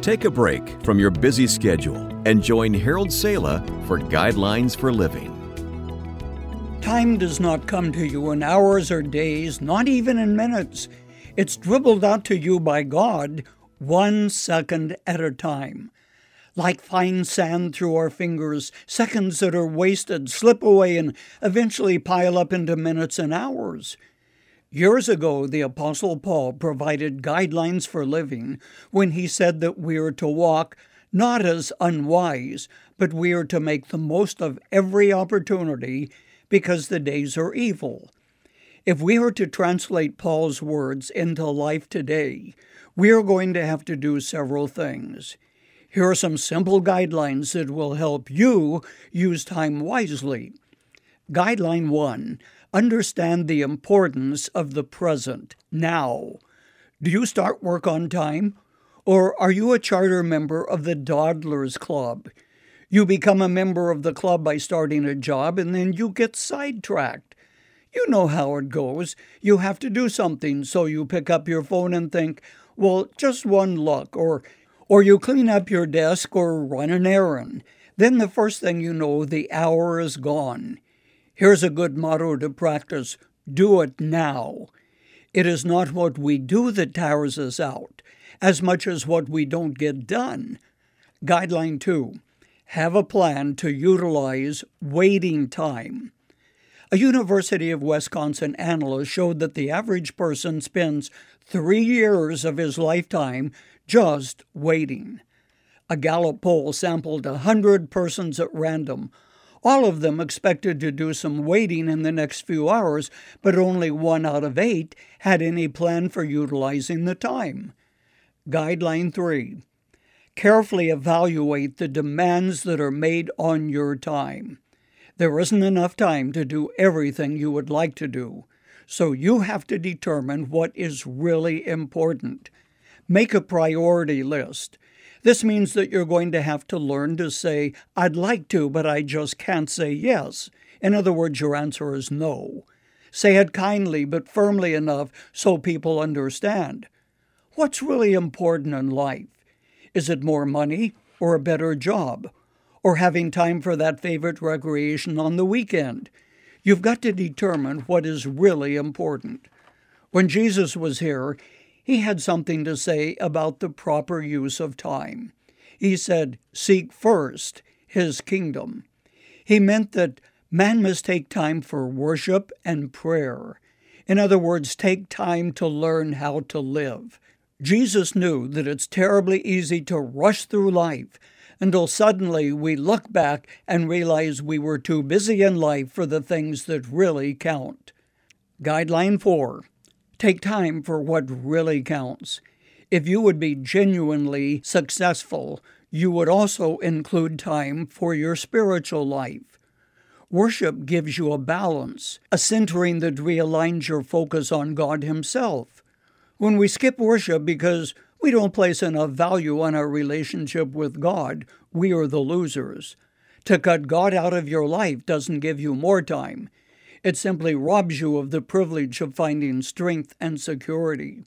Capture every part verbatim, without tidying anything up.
Take a break from your busy schedule and join Harold Sala for Guidelines for Living. Time does not come to you in hours or days, not even in minutes. It's dribbled out to you by God one second at a time. Like fine sand through our fingers, seconds that are wasted slip away and eventually pile up into minutes and hours. Years ago, the Apostle Paul provided guidelines for living when he said that we are to walk not as unwise, but we are to make the most of every opportunity because the days are evil. If we are to translate Paul's words into life today, we are going to have to do several things. Here are some simple guidelines that will help you use time wisely. Guideline one, understand the importance of the present, now. Do you start work on time? Or are you a charter member of the Dawdlers Club? You become a member of the club by starting a job and then you get sidetracked. You know how it goes. You have to do something, so you pick up your phone and think, well, just one look, or or you clean up your desk or run an errand. Then the first thing you know, the hour is gone. Here's a good motto to practice: do it now. It is not what we do that tires us out, as much as what we don't get done. Guideline two, have a plan to utilize waiting time. A University of Wisconsin analyst showed that the average person spends three years of his lifetime just waiting. A Gallup poll sampled one hundred persons at random. All of them expected to do some waiting in the next few hours, but only one out of eight had any plan for utilizing the time. Guideline three, carefully evaluate the demands that are made on your time. There isn't enough time to do everything you would like to do, so you have to determine what is really important. Make a priority list. This means that you're going to have to learn to say, I'd like to, but I just can't say yes. In other words, your answer is no. Say it kindly but firmly enough so people understand. What's really important in life? Is it more money or a better job? Or having time for that favorite recreation on the weekend? You've got to determine what is really important. When Jesus was here, he had something to say about the proper use of time. He said, seek first his kingdom. He meant that man must take time for worship and prayer. In other words, take time to learn how to live. Jesus knew that it's terribly easy to rush through life until suddenly we look back and realize we were too busy in life for the things that really count. Guideline four, take time for what really counts. If you would be genuinely successful, you would also include time for your spiritual life. Worship gives you a balance, a centering that realigns your focus on God Himself. When we skip worship because we don't place enough value on our relationship with God, we are the losers. To cut God out of your life doesn't give you more time. It simply robs you of the privilege of finding strength and security.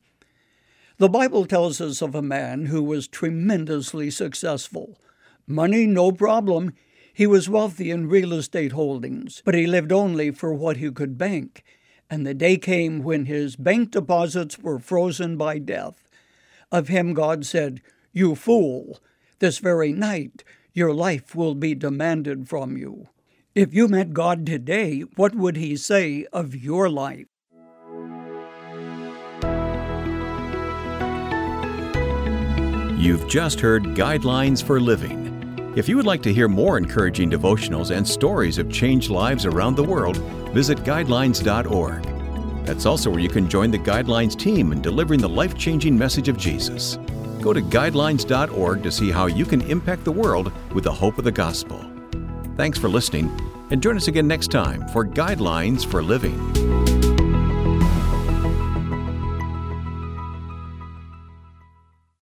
The Bible tells us of a man who was tremendously successful. Money, no problem. He was wealthy in real estate holdings, but he lived only for what he could bank. And the day came when his bank deposits were frozen by death. Of him God said, "You fool, this very night your life will be demanded from you." If you met God today, what would He say of your life? You've just heard Guidelines for Living. If you would like to hear more encouraging devotionals and stories of changed lives around the world, visit guidelines dot org. That's also where you can join the Guidelines team in delivering the life-changing message of Jesus. Go to guidelines dot org to see how you can impact the world with the hope of the gospel. Thanks for listening, and join us again next time for Guidelines for Living.